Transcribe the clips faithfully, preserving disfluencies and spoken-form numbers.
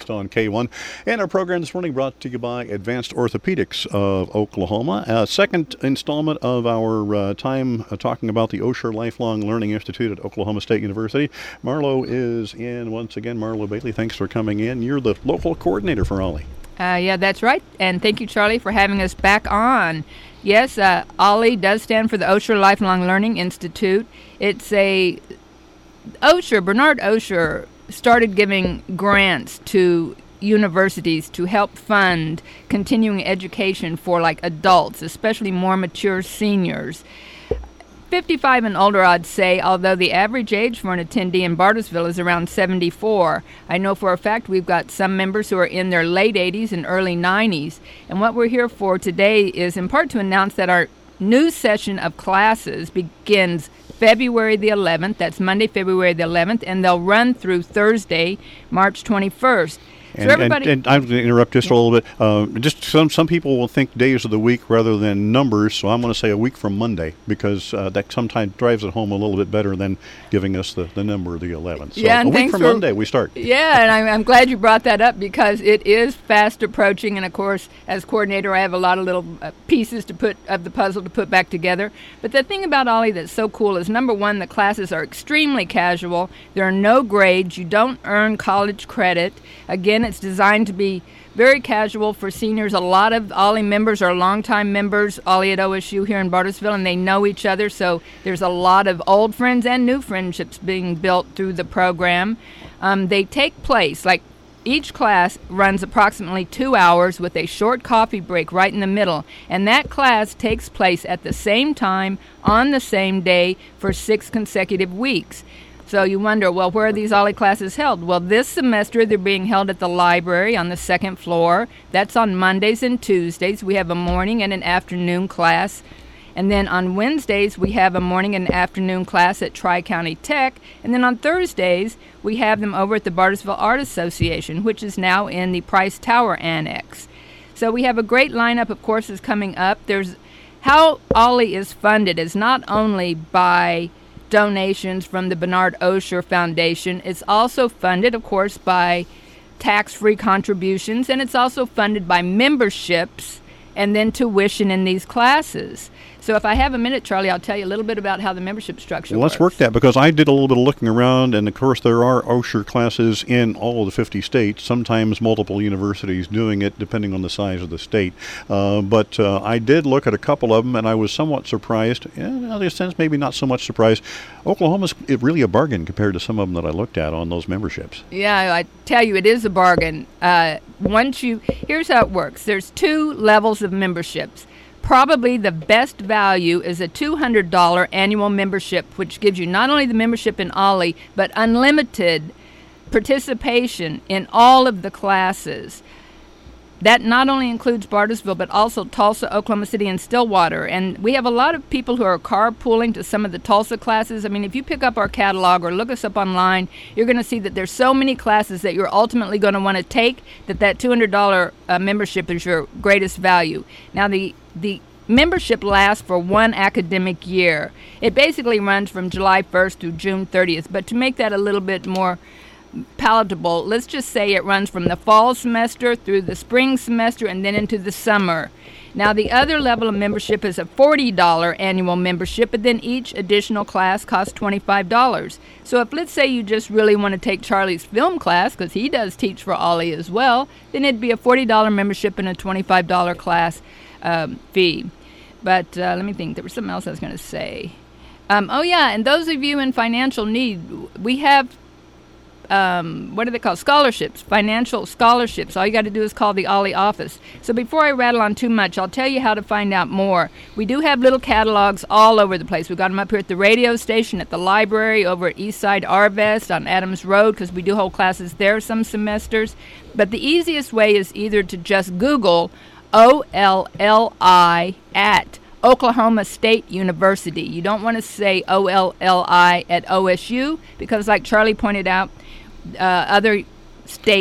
Breakfast on K one. And our program this morning brought to you by Advanced Orthopedics of Oklahoma. Uh, second installment of our uh, time uh, talking about the Osher Lifelong Learning Institute at Oklahoma State University. Marlo is in once again. Marlo Bailey, thanks for coming in. You're the local coordinator for Ollie. Uh, yeah, that's right. And thank you, Charlie, for having us back on. Yes, uh, Ollie does stand for the Osher Lifelong Learning Institute. It's a Osher, Bernard Osher, started giving grants to universities to help fund continuing education for like adults, especially more mature seniors. fifty-five and older, I'd say, although the average age for an attendee in Bartlesville is around seventy-four. I know for a fact we've got some members who are in their late eighties and early nineties. And what we're here for today is in part to announce that our new session of classes begins February the eleventh. That's Monday, February the eleventh, and they'll run through Thursday, March twenty-first. And, so everybody, and, and I'm going to interrupt just a little bit. Uh, just some some people will think days of the week rather than numbers, so I'm going to say a week from Monday because uh, that sometimes drives it home a little bit better than giving us the, the number of the eleventh. So yeah, and a week from for, Monday we start. Yeah, and I'm, I'm glad you brought that up because it is fast approaching, and of course, as coordinator, I have a lot of little uh, pieces to put of the puzzle to put back together. But the thing about Ollie that's so cool is, number one, the classes are extremely casual. There are no grades. You don't earn college credit. Again, it's designed to be very casual for seniors. A lot of Ollie members are longtime members, Ollie at O S U here in Bartlesville, and they know each other, so there's a lot of old friends and new friendships being built through the program. Um, they take place, like each class runs approximately two hours with a short coffee break right in the middle, and that class takes place at the same time on the same day for six consecutive weeks. So you wonder, well, where are these Ollie classes held? Well, this semester they're being held at the library on the second floor. That's on Mondays and Tuesdays. We have a morning and an afternoon class. And then on Wednesdays, we have a morning and afternoon class at Tri-County Tech. And then on Thursdays, we have them over at the Bartlesville Art Association, which is now in the Price Tower Annex. So we have a great lineup of courses coming up. There's how Ollie is funded is not only by donations from the Bernard Osher Foundation. It's also funded, of course, by tax-free contributions, and it's also funded by memberships and then tuition in these classes. So if I have a minute, Charlie, I'll tell you a little bit about how the membership structure well, works. Let's work that, because I did a little bit of looking around, and of course there are Osher classes in all of the fifty states, sometimes multiple universities doing it depending on the size of the state. Uh, but uh, I did look at a couple of them, and I was somewhat surprised. In a sense, maybe not so much surprised. Oklahoma's really a bargain compared to some of them that I looked at on those memberships. Yeah, I tell you, it is a bargain. Uh, once you, here's how it works. There's two levels of memberships. Probably the best value is a two hundred dollars annual membership, which gives you not only the membership in Ollie, but unlimited participation in all of the classes. That not only includes Bartlesville, but also Tulsa, Oklahoma City, and Stillwater. And we have a lot of people who are carpooling to some of the Tulsa classes. I mean, if you pick up our catalog or look us up online, you're going to see that there's so many classes that you're ultimately going to want to take that that two hundred dollars uh, membership is your greatest value. Now, the the membership lasts for one academic year. It basically runs from July first through June thirtieth. But to make that a little bit more palatable, let's just say it runs from the fall semester through the spring semester and then into the summer. Now, the other level of membership is a forty dollars annual membership, but then each additional class costs twenty-five dollars. So if, let's say, you just really want to take Charlie's film class, because he does teach for Ollie as well, then it'd be a forty dollars membership and a twenty-five dollars class um, fee. But uh, let me think. There was something else I was going to say. Um, oh, yeah, and those of you in financial need, we have Um, what are they called? Scholarships, financial scholarships. All you got to do is call the Ollie office. So before I rattle on too much, I'll tell you how to find out more. We do have little catalogs all over the place. We've got them up here at the radio station, at the library, over at Eastside Arvest on Adams Road, because we do hold classes there some semesters. But the easiest way is either to just Google O L L I at Oklahoma State University. You don't want to say O L L I at O S U, because like Charlie pointed out, Uh, other states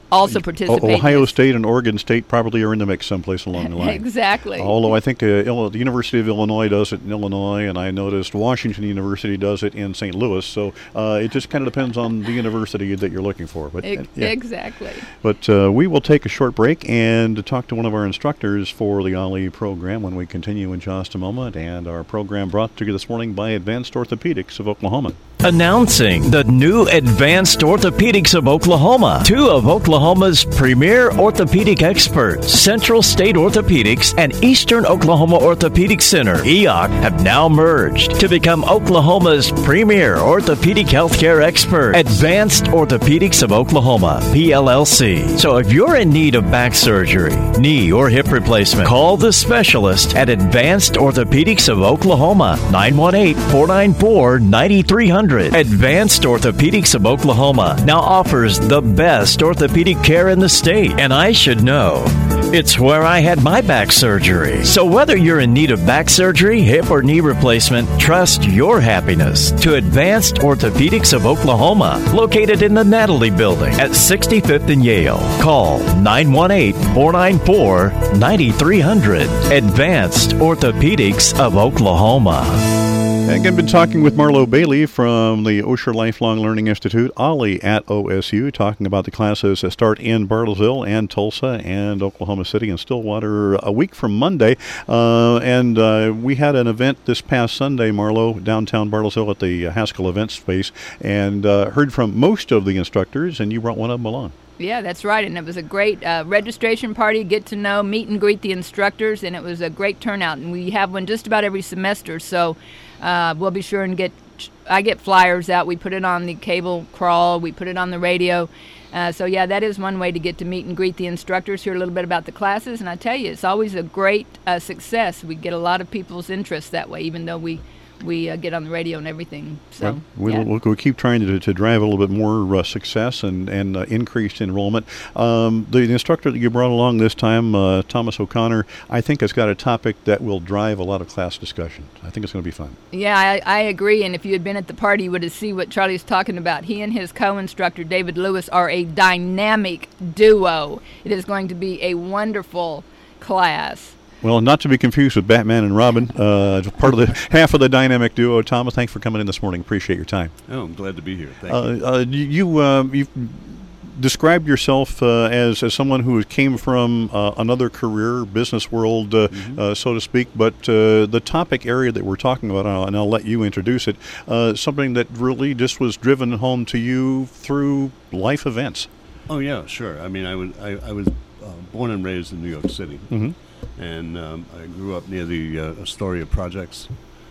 also participate. O- Ohio in State and Oregon State probably are in the mix someplace along the line. Exactly. Although I think uh, Ill- the University of Illinois does it in Illinois, and I noticed Washington University does it in Saint Louis. So uh, it just kind of depends on the university that you're looking for. But e- uh, yeah. Exactly. But uh, we will take a short break and talk to one of our instructors for the Ollie program when we continue in just a moment. And our program brought to you this morning by Advanced Orthopedics of Oklahoma. Announcing the new Advanced Orthopedics of Oklahoma. Two of Oklahoma's premier orthopedic experts, Central State Orthopedics and Eastern Oklahoma Orthopedic Center, E O C, have now merged to become Oklahoma's premier orthopedic healthcare expert. Advanced Orthopedics of Oklahoma, P L L C. So if you're in need of back surgery, knee or hip replacement, call the specialist at Advanced Orthopedics of Oklahoma, nine one eight, four nine four, nine three zero zero. Advanced Orthopedics of Oklahoma now offers the best orthopedic care in the state, and I should know. It's where I had my back surgery. So whether you're in need of back surgery, hip or knee replacement, trust your happiness to Advanced Orthopedics of Oklahoma, located in the Natalie Building at sixty-fifth and Yale. Call nine one eight, four nine four, nine three zero zero. Advanced Orthopedics of Oklahoma. Again, been talking with Marlo Bailey from the Osher Lifelong Learning Institute, Ollie at O S U, talking about the classes that start in Bartlesville and Tulsa and Oklahoma City and Stillwater a week from Monday. Uh, and uh, we had an event this past Sunday, Marlo, downtown Bartlesville at the Haskell Event Space, and uh, heard from most of the instructors, and you brought one of them along. Yeah, that's right, and it was a great uh, registration party, get to know, meet and greet the instructors, and it was a great turnout. And we have one just about every semester, so uh, we'll be sure and get, I get flyers out. We put it on the cable crawl, we put it on the radio. Uh, so, yeah, that is one way to get to meet and greet the instructors, hear a little bit about the classes. And I tell you, it's always a great uh, success. We get a lot of people's interest that way, even though we we uh, get on the radio and everything. So well, we'll, yeah. we'll, we'll keep trying to, to drive a little bit more uh, success and, and uh, increased enrollment. Um, the instructor that you brought along this time, uh, Thomas O'Connor, I think has got a topic that will drive a lot of class discussion. I think it's going to be fun. Yeah, I, I agree. And if you had been at the party, you would have seen what Charlie's talking about. He and his co-instructor, David Lewis, are a dynamic duo. It is going to be a wonderful class. Well, not to be confused with Batman and Robin, uh, part of the half of the dynamic duo. Thomas, thanks for coming in this morning. Appreciate your time. Oh, I'm glad to be here. Thank uh, you. Uh, you uh, you've described yourself uh, as as someone who came from uh, another career, business world, uh, mm-hmm. uh, so to speak. But uh, the topic area that we're talking about, and I'll let you introduce it, uh, something that really just was driven home to you through life events. Oh yeah, sure. I mean, I was I, I was uh, born and raised in New York City. Mm-hmm. And um, I grew up near the uh, Astoria projects,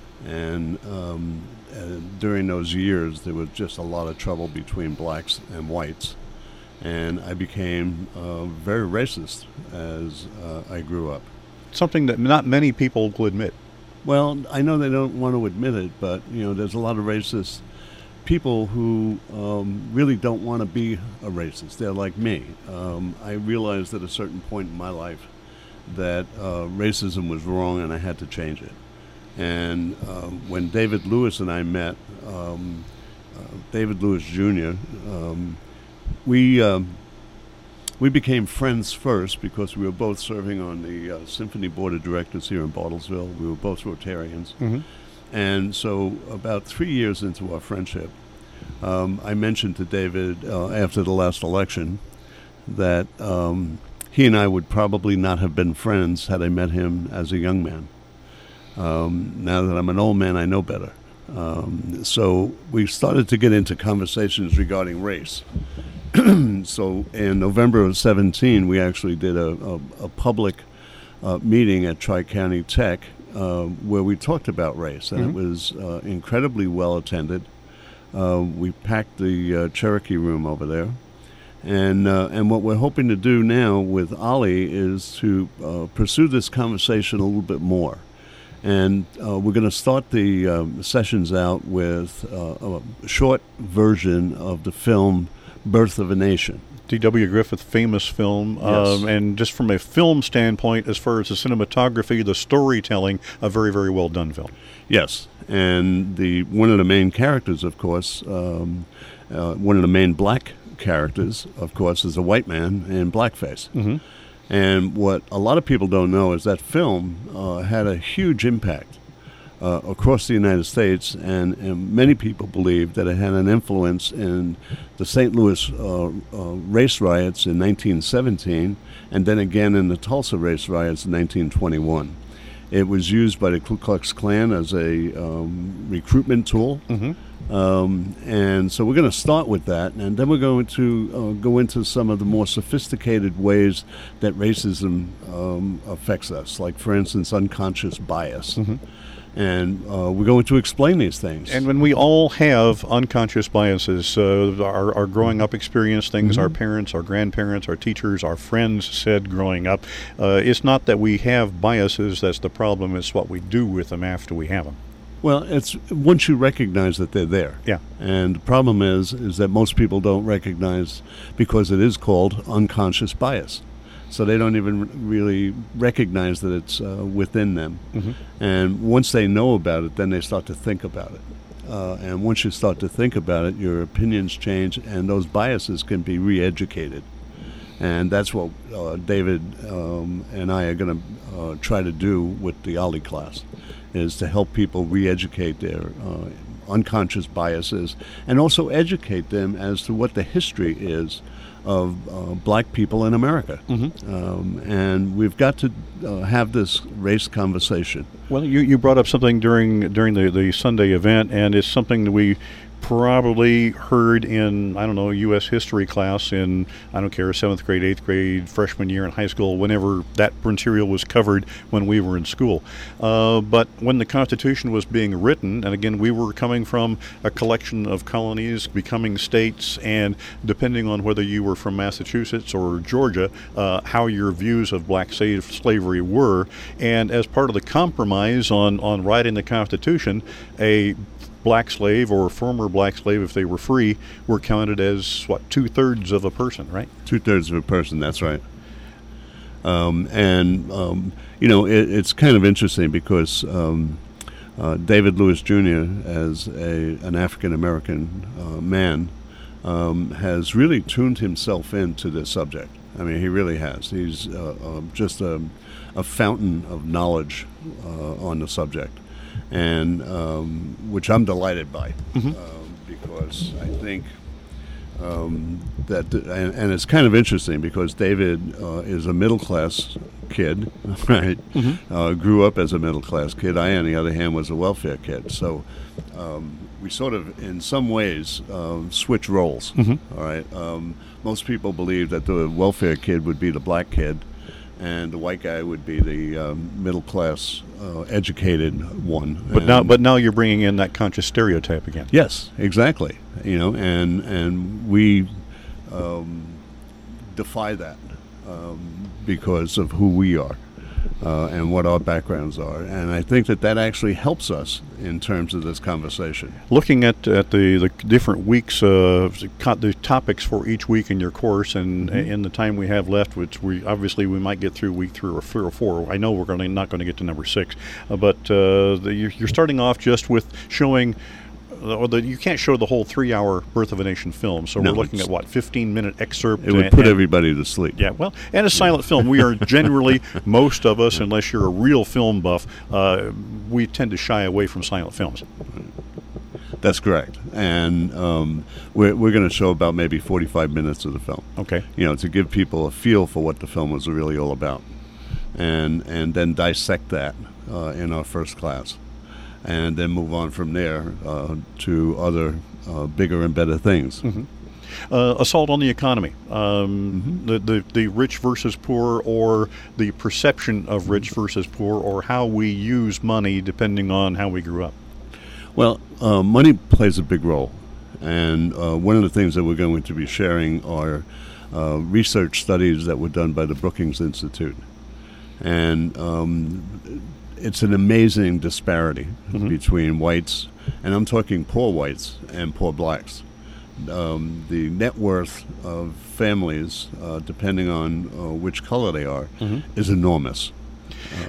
and um, uh, during those years there was just a lot of trouble between blacks and whites, and I became uh, very racist as uh, I grew up. Something that not many people will admit. Well, I know they don't want to admit it, but you know, there's a lot of racist people who um, really don't want to be a racist. They're like me. Um, I realized at a certain point in my life that uh, racism was wrong and I had to change it. And um, when David Lewis and I met, um, uh, David Lewis Junior, um, we um, we became friends first because we were both serving on the uh, Symphony Board of Directors here in Bartlesville. We were both Rotarians. Mm-hmm. And so about three years into our friendship, um, I mentioned to David uh, after the last election that um, he and I would probably not have been friends had I met him as a young man. Um, now that I'm an old man, I know better. Um, so we started to get into conversations regarding race. So in November of seventeen, we actually did a, a, a public uh, meeting at Tri-County Tech uh, where we talked about race, and mm-hmm. it was uh, incredibly well attended. Uh, we packed the uh, Cherokee room over there. And uh, and what we're hoping to do now with Ollie is to uh, pursue this conversation a little bit more. And uh, we're going to start the um, sessions out with uh, a short version of the film Birth of a Nation. D W Griffith, famous film. Yes. Um, and just from a film standpoint, as far as the cinematography, the storytelling, a very, very well done film. Yes. And the one of the main characters, of course, um, uh, one of the main black characters, of course, is a white man in blackface. Mm-hmm. And what a lot of people don't know is that film uh, had a huge impact uh, across the United States, and, and many people believe that it had an influence in the Saint Louis uh, uh, race riots in nineteen seventeen, and then again in the Tulsa race riots in nineteen twenty-one. It was used by the Ku Klux Klan as a um, recruitment tool. Mm-hmm. Um, and so we're going to start with that, and then we're going to uh, go into some of the more sophisticated ways that racism um, affects us, like, for instance, unconscious bias. Mm-hmm. And uh, we're going to explain these things. And when we all have unconscious biases, uh, our, our growing up experience, things Mm-hmm. our parents, our grandparents, our teachers, our friends said growing up, uh, it's not that we have biases that's the problem, it's what we do with them after we have them. Well, it's once you recognize that they're there. Yeah. And the problem is, is that most people don't recognize, because it is called unconscious bias. So they don't even really recognize that it's uh, within them. Mm-hmm. And once they know about it, then they start to think about it. Uh, and once you start to think about it, your opinions change, and those biases can be re-educated. And that's what uh, David um, and I are going to uh, try to do with the OLLI class, is to help people re-educate their uh, unconscious biases and also educate them as to what the history is of uh, black people in America. Mm-hmm. Um, and we've got to uh, have this race conversation. Well, you, you brought up something during during the, the Sunday event, and it's something that we probably heard in, I don't know, U S history class in, I don't care, seventh grade, eighth grade, freshman year in high school, whenever that material was covered when we were in school. Uh, but when the Constitution was being written, and again, we were coming from a collection of colonies becoming states, and depending on whether you were from Massachusetts or Georgia, uh, how your views of black slave slavery were. And as part of the compromise on, on writing the Constitution, a black slave or former black slave, if they were free, were counted as, what, two-thirds of a person, right? Two-thirds of a person, that's right. Um, and, um, you know, it, it's kind of interesting because um, uh, David Lewis Junior, as a, an African-American uh, man, um, has really tuned himself into this subject. I mean, he really has. He's uh, uh, just a, a fountain of knowledge uh, on the subject. And um, which I'm delighted by, Mm-hmm. um, because I think um, that, and, and it's kind of interesting because David uh, is a middle class kid, right? Mm-hmm. Uh, grew up as a middle class kid. I, on the other hand, was a welfare kid. So um, we sort of, in some ways, um, switch roles. Mm-hmm. All right. Um, most people believe that the welfare kid would be the black kid, and the white guy would be the um, middle class, uh, educated one. But and now, but now you're bringing in that conscious stereotype again. yes, exactly. You know, and and we um, defy that um, because of who we are uh, and what our backgrounds are, and I think that that actually helps us in terms of this conversation. Looking at at the, the different weeks, uh, the topics for each week in your course, and Mm-hmm. in the time we have left, which we obviously we might get through week three or three or four. I know we're going to not going to get to number six, uh, but uh, the, you're, you're starting off just with showing. Or the, you can't show the whole three-hour Birth of a Nation film, so No, we're looking it's- at what, fifteen-minute excerpt. It would and- put and- everybody to sleep. Yeah, well, and a silent film. We are generally, most of us, unless you're a real film buff, uh, we tend to shy away from silent films. That's correct. And um, we're, we're going to show about maybe forty-five minutes of the film. Okay. You know, to give people a feel for what the film was really all about, and and then dissect that uh, in our first class, and then move on from there uh, to other uh, bigger and better things. Mm-hmm. Uh, assault on the economy, um, Mm-hmm. the, the the rich versus poor, or the perception of rich versus poor, or how we use money depending on how we grew up. Well, uh, money plays a big role, and uh, one of the things that we're going to be sharing are uh, research studies that were done by the Brookings Institute, and um, it's an amazing disparity Mhm. between whites, and I'm talking poor whites and poor blacks. Um, the net worth of families, uh, depending on uh, which color they are, Mhm. is enormous. Um,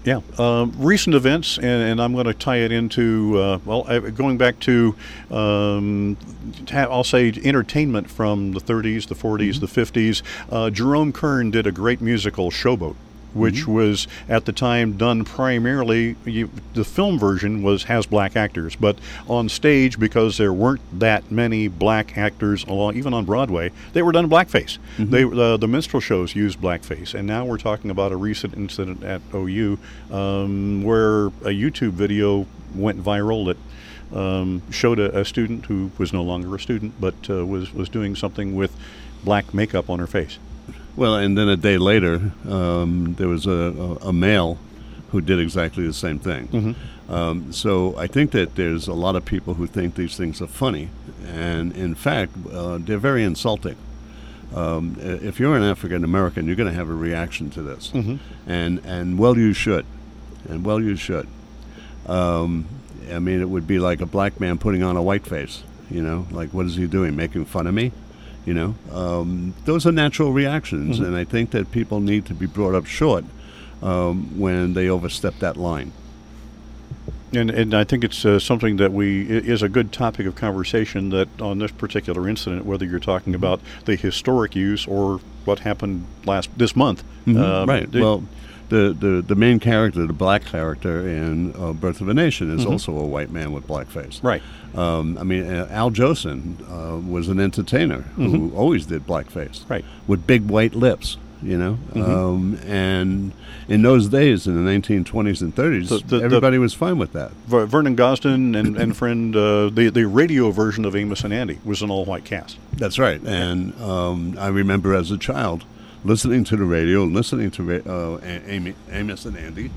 Yeah. Um, recent events, and, and I'm going to tie it into, uh, well, uh, going back to, um, ta- I'll say, entertainment from the thirties, the forties, mm-hmm. the fifties. Uh, Jerome Kern did a great musical, Showboat, which mm-hmm. was at the time done primarily, you, the film version was has black actors, but on stage, because there weren't that many black actors, along, even on Broadway, they were done in blackface. Mm-hmm. They uh, the minstrel shows used blackface, and now we're talking about a recent incident at O U um, where a YouTube video went viral that um, showed a, a student who was no longer a student, but uh, was, was doing something with black makeup on her face. Well, and then a day later, um, there was a, a, a male who did exactly the same thing. Mm-hmm. Um, so I think that there's a lot of people who think these things are funny, and in fact, uh, they're very insulting. Um, if you're an African American, you're going to have a reaction to this, mm-hmm. and and well, you should, and well, you should. Um, I mean, it would be like a black man putting on a white face. You know, like, what is he doing? Making fun of me? You know, um, those are natural reactions, mm-hmm. and I think that people need to be brought up short um, when they overstep that line. And and I think it's uh, something that we is a good topic of conversation, that on this particular incident, whether you're talking mm-hmm. about the historic use or what happened last this month. Mm-hmm. Um, right. They, well, the, the, the main character, the black character in uh, Birth of a Nation, is mm-hmm. also a white man with blackface. Right. Um, I mean, uh, Al Jolson uh, was an entertainer mm-hmm. who always did blackface. Right. With big white lips, you know. Mm-hmm. Um, and in those days, in the nineteen twenties and thirties, the, the, everybody the, was fine with that. Vernon Gosden and, and friend, uh, the, the radio version of Amos and Andy was an all-white cast. That's right. And um, I remember as a child listening to the radio, listening to uh, Amy, Amos and Andy,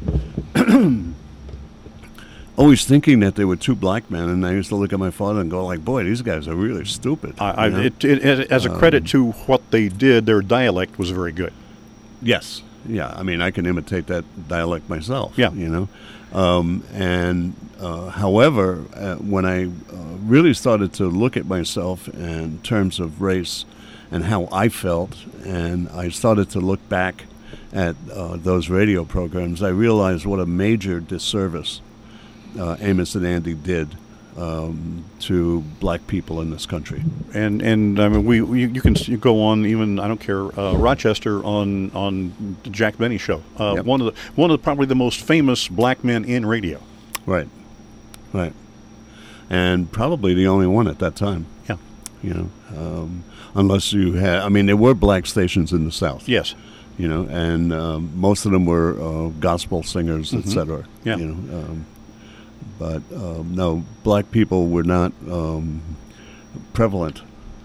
always thinking that they were two black men, and I used to look at my father and go, like, boy, these guys are really stupid. I, I, it, it, it, as a credit um, to what they did, their dialect was very good. Yes. Yeah, I mean, I can imitate that dialect myself, yeah. you know. Um, and, uh, however, uh, when I uh, really started to look at myself in terms of race and how I felt, and I started to look back at uh, those radio programs, I realized what a major disservice uh, Amos and Andy did um, to black people in this country. And and I mean, we, we you can you go on, even I don't care, uh, Rochester on on the Jack Benny show. Uh, yep. One of the one of the, probably the most famous black men in radio. Right, right, and probably the only one at that time. Yeah, you know. Um, Unless you had, I mean, there were black stations in the South. Yes. You know, and um, most of them were uh, gospel singers, mm-hmm. et cetera. Yeah. You know, um, but um, no, black people were not um, prevalent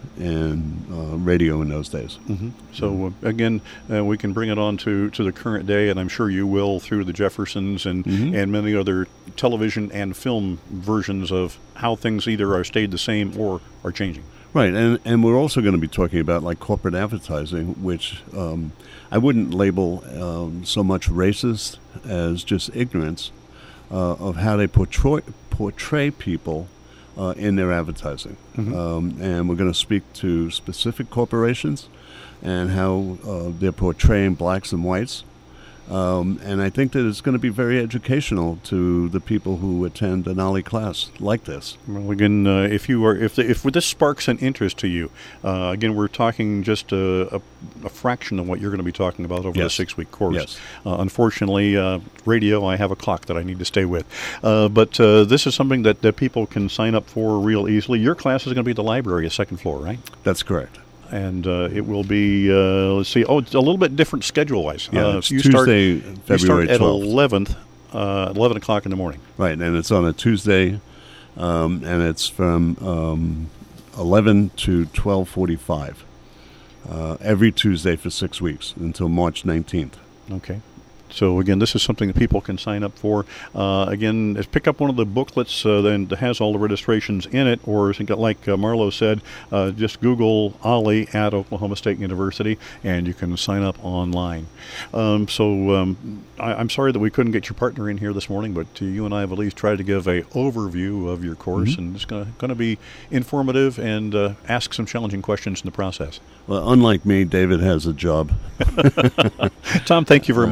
in uh, radio in those days. Mm-hmm. So uh, again, uh, we can bring it on to, to the current day, and I'm sure you will, through the Jeffersons and mm-hmm. and many other television and film versions of how things either are stayed the same or are changing. Right, and and we're also going to be talking about like corporate advertising, which um, I wouldn't label um, so much racist as just ignorance uh, of how they portray portray people uh, in their advertising. Mm-hmm. Um, and we're going to speak to specific corporations and how uh, they're portraying blacks and whites. Um, and I think that it's going to be very educational to the people who attend an Ollie class like this. Well, again, uh, if you are, if the, if this sparks an interest to you, uh, again, we're talking just a, a, a fraction of what you're going to be talking about over yes. the six-week course. Yes. Uh, unfortunately, uh, radio, I have a clock that I need to stay with. Uh, but uh, this is something that, that people can sign up for real easily. Your class is going to be at the library, a second floor, right? That's correct. And uh, it will be, uh, let's see, oh, it's a little bit different schedule-wise. Yeah, uh, it's you Tuesday, start, February you start at twelfth. eleventh, uh, eleven o'clock in the morning. Right, and it's on a Tuesday, um, and it's from um, eleven to twelve forty-five, uh, every Tuesday for six weeks until March nineteenth. Okay. So, again, this is something that people can sign up for. Uh, again, pick up one of the booklets uh, that has all the registrations in it, or like uh, Marlo said, uh, just Google Ollie at Oklahoma State University, and you can sign up online. Um, so, um, I, I'm sorry that we couldn't get your partner in here this morning, but uh, you and I have at least tried to give a overview of your course, mm-hmm. and it's going to be informative and uh, ask some challenging questions in the process. Well, unlike me, David has a job. Tom, thank you very much for coming.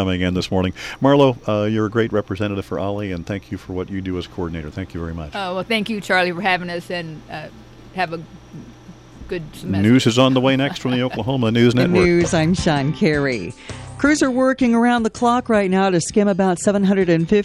coming in this morning. Marlo, uh, you're a great representative for Ollie, and thank you for what you do as coordinator. Thank you very much. Oh, well, thank you, Charlie, for having us, and uh, have a good semester. News is on the way next from the Oklahoma News The Network. news, I'm Sean Carey. Crews are working around the clock right now to skim about seven hundred fifty